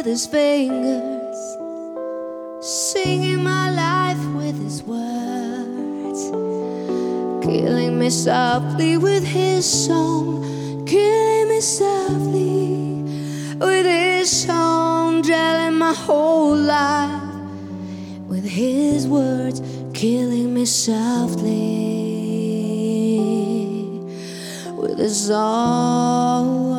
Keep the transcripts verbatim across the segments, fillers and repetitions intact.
with his fingers, singing my life with his words, killing me softly with his song, killing me softly with his song, telling my whole life with his words, killing me softly with his song.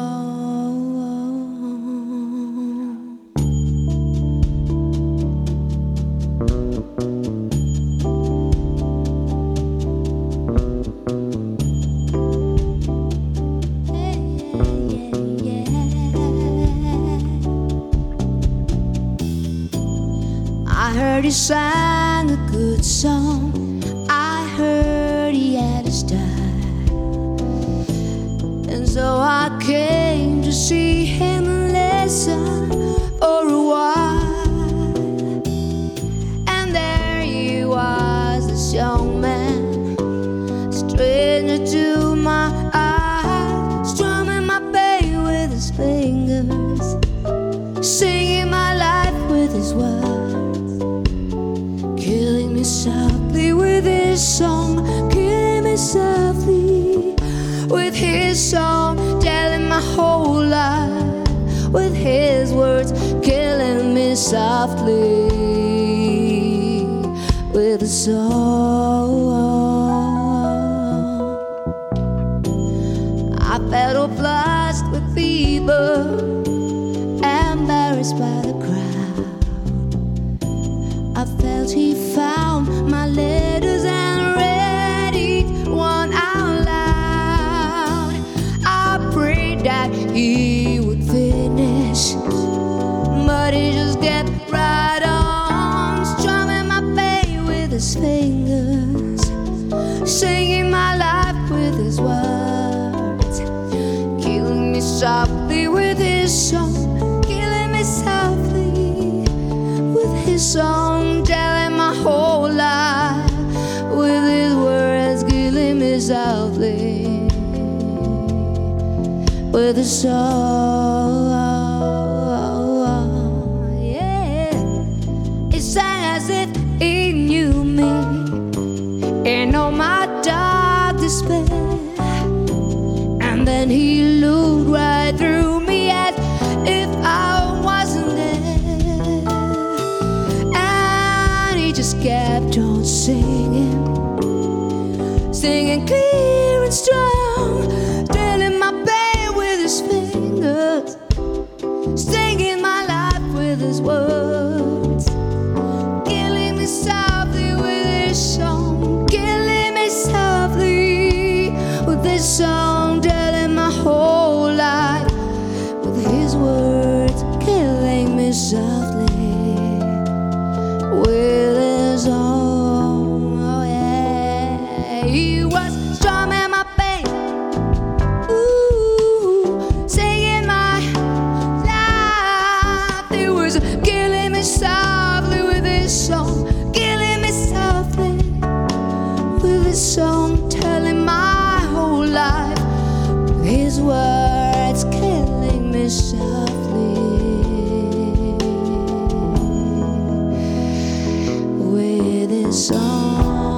I heard he sang a good song, I heard he had a style, and so I came to see him and listen for a while. And there he was, this young man, stranger to my eyes, strumming my pain with his fingers, singing my life with his words, killing me softly with his song, killing me softly with his song, telling my whole life with his words, killing me softly with a song. I felt obliged with fever, embarrassed by the crowd. I felt he found my letters and read each one out loud. I prayed that he would finish, but he just kept right on, strumming my pain with his fingers, singing my life with his words, killing me softly with his song, killing me softly with his song, telling my whole life with his words, killing me softly with a song. Yeah, it sang as if he knew me in all my dark despair, and then he looked right through me as if I wasn't there, and he just kept on singing, singing clear and strong, telling my pain with his fingers, singing my life with his words, killing me softly with his song, killing me softly with his song, telling my whole life with his words, killing me softly with his song. Oh yeah, he was strumming my pain, ooh, singing my life. He was killing me softly with his song, killing me softly with his song, telling my whole life with his words, killing me softly with his song.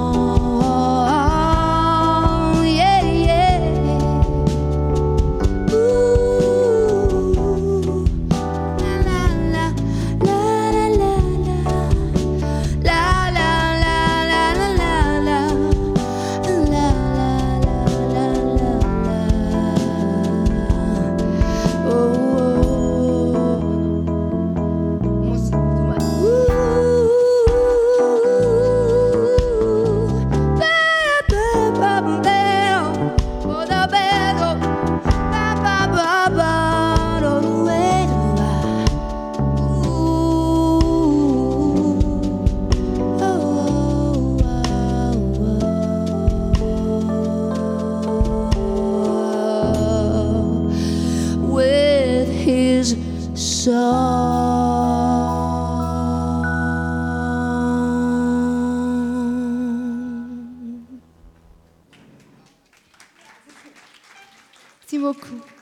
Yeah, yeah. Ooh, la la la la la la la la la la la la la la la la. Oh, with his song. Merci beaucoup.